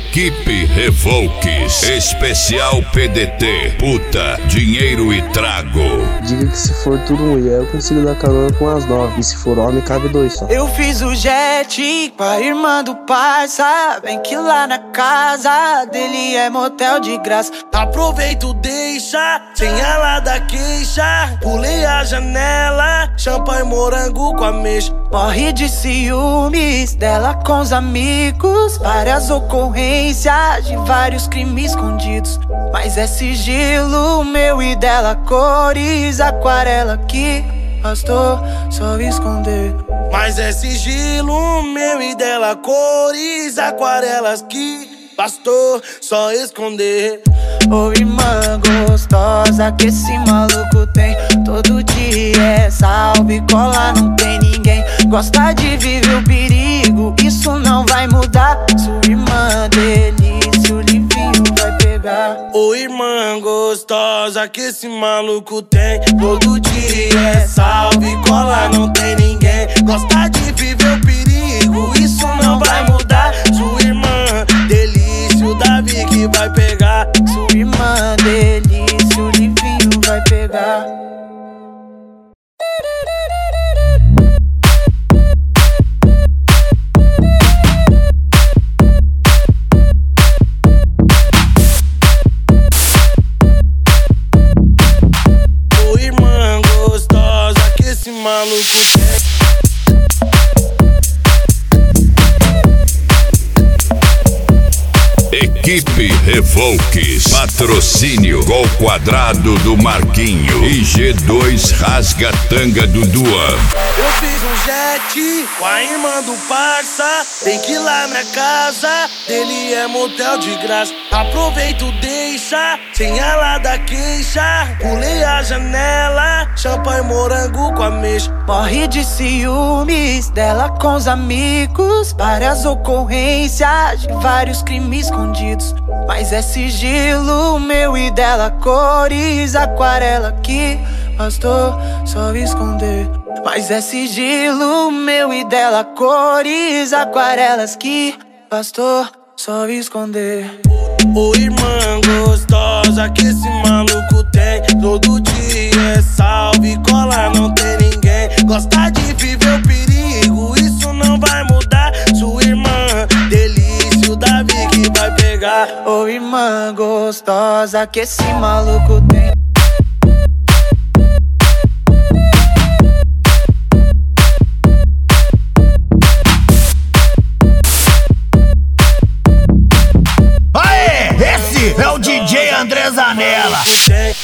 Equipe Revolques, especial PDT, puta, dinheiro e trago. Diga que se for tudo mulher, eu consigo dar carona com as 9. E se for homem, cabe 2 só. Eu fiz o jet com a irmã do parça. Vem que lá na casa dele é motel de graça. Aproveito, deixa, sem ela da queixa. Pulei a janela, champanhe morango com ameixa. Morre de ciúmes dela com os amigos. Várias ocorrências de vários crimes escondidos. Mas é sigilo meu e dela, cores aquarela que bastou só esconder. Mas é sigilo meu e dela, cores aquarelas que bastou só esconder. Ô irmã gostosa que esse maluco tem, todo dia é salve, cola, não tem ninguém. Gosta de viver o perigo, isso não vai mudar. Sua irmã delícia, o livinho vai pegar. Ô irmã gostosa que esse maluco tem, todo dia é salve, cola, não tem ninguém. Gosta de viver o perigo, isso não vai mudar. Sua irmã delícia, o Davi que vai pegar. Sua irmã delícia, o livinho vai pegar. Ô irmã gostosa que esse maluco tem. Equipe Revolques, patrocínio Gol Quadrado do Marquinho e G2 Rasga Tanga do Duan. Eu fiz um jet com a irmã do parça. Tem que ir lá na casa dele é motel de graça. Aproveito, deixa, sem ela da queixa. Pulei a janela, champanhe morango com ameixa. Morre de ciúmes dela com os amigos. Várias ocorrências de vários crimes escondidos. Mas é sigilo meu e dela, cores aquarela que bastou só esconder. Mas é sigilo meu e dela, cores aquarelas que bastou só esconder. Ô irmã gostosa que esse maluco tem, todo dia é salve, cola, não tem ninguém. Gosta de viver o perigo, isso não vai mudar. Sua irmã delícia, o Davi que vai pegar. Ô irmã gostosa que esse maluco tem. Aê, esse é o DJ André Zanella.